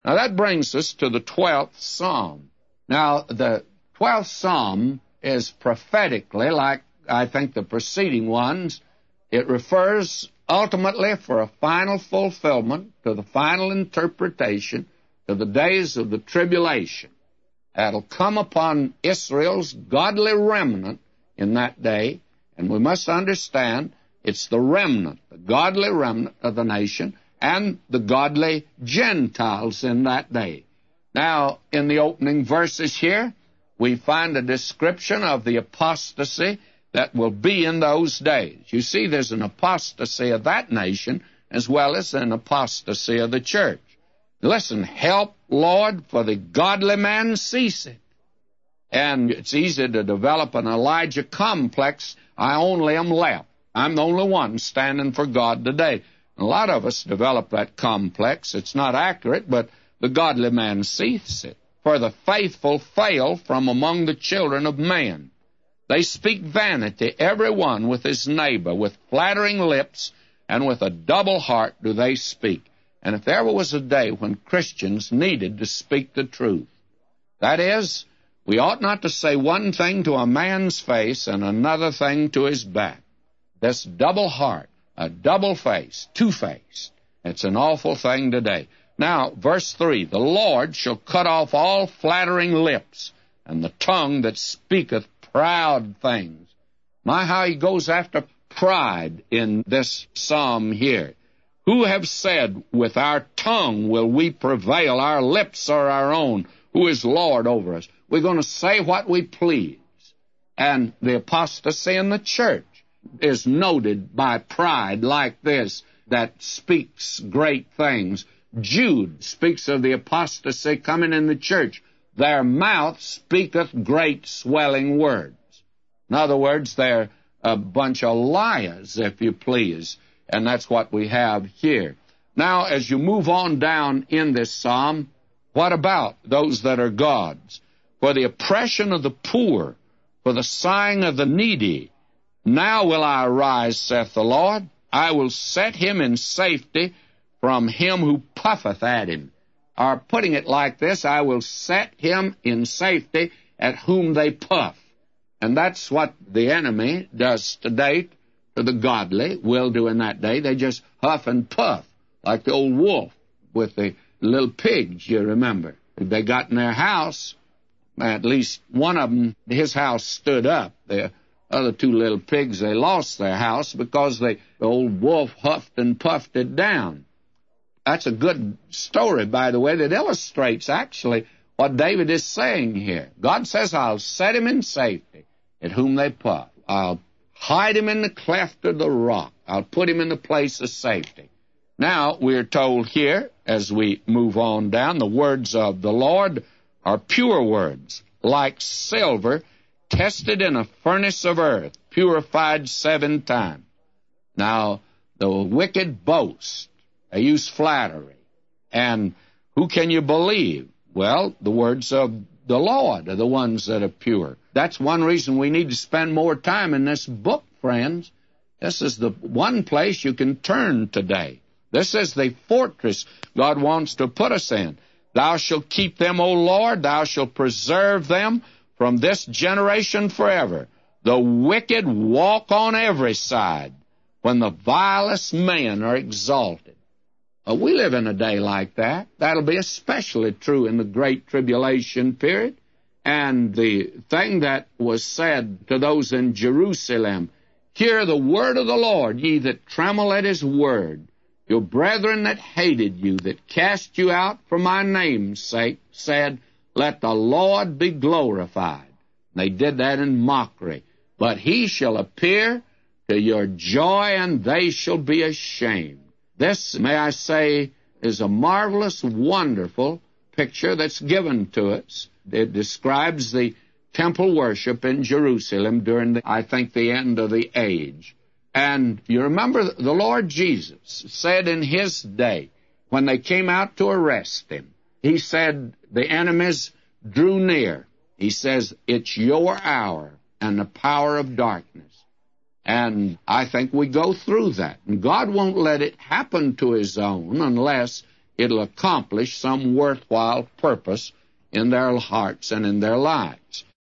Now that brings us to the 12th Psalm. Now the 12th Psalm is prophetically, like I think the preceding ones, it refers ultimately for a final fulfillment, to the final interpretation, to the days of the tribulation. That'll come upon Israel's godly remnant in that day, and we must understand it's the remnant, the godly remnant of the nation, and the godly Gentiles in that day. Now, in the opening verses here, we find a description of the apostasy that will be in those days. You see, there's an apostasy of that nation as well as an apostasy of the church. Listen, help, Lord, for the godly man ceaseth. And it's easy to develop an Elijah complex. I only am left. I'm the only one standing for God today. A lot of us develop that complex. It's not accurate, but the godly man ceaseth. For the faithful fail from among the children of men. They speak vanity, every one with his neighbor, with flattering lips, and with a double heart do they speak. And if there ever was a day when Christians needed to speak the truth, that is, we ought not to say one thing to a man's face and another thing to his back. This double heart, a double face, two-faced, it's an awful thing today. Now, verse 3, the Lord shall cut off all flattering lips, and the tongue that speaketh proud things. My, how he goes after pride in this psalm here. Who have said, with our tongue will we prevail, our lips are our own, who is Lord over us? We're going to say what we please. And the apostasy in the church is noted by pride like this, that speaks great things. Jude speaks of the apostasy coming in the church. Their mouth speaketh great swelling words. In other words, they're a bunch of liars, if you please. And that's what we have here. Now, as you move on down in this psalm, what about those that are God's? For the oppression of the poor, for the sighing of the needy, now will I arise, saith the Lord. I will set him in safety from him who puffeth at him. Or putting it like this, I will set him in safety at whom they puff. And that's what the enemy does today to the godly, will do in that day. They just huff and puff, like the old wolf with the little pigs, you remember. They got in their house, at least one of them, his house stood up. The other two little pigs, they lost their house because the old wolf huffed and puffed it down. That's a good story, by the way, that illustrates actually what David is saying here. God says, I'll set him in safety at whom they puff. I'll hide him in the cleft of the rock. I'll put him in the place of safety. Now, we're told here, as we move on down, the words of the Lord are pure words, like silver tested in a furnace of earth, purified 7 times. Now, the wicked boast. They use flattery. And who can you believe? Well, the words of the Lord are the ones that are pure. That's one reason we need to spend more time in this book, friends. This is the one place you can turn today. This is the fortress God wants to put us in. Thou shalt keep them, O Lord, thou shalt preserve them from this generation forever. The wicked walk on every side when the vilest men are exalted. We live in a day like that. That'll be especially true in the Great Tribulation period. And the thing that was said to those in Jerusalem, hear the word of the Lord, ye that tremble at his word. Your brethren that hated you, that cast you out for my name's sake, said, let the Lord be glorified. And they did that in mockery. But he shall appear to your joy, and they shall be ashamed. This, may I say, is a marvelous, wonderful picture that's given to us. It describes the temple worship in Jerusalem during, I think, the end of the age. And you remember the Lord Jesus said in his day, when they came out to arrest him, he said, the enemies drew near. He says, it's your hour and the power of darkness. And I think we go through that. And God won't let it happen to his own unless it'll accomplish some worthwhile purpose in their hearts and in their lives.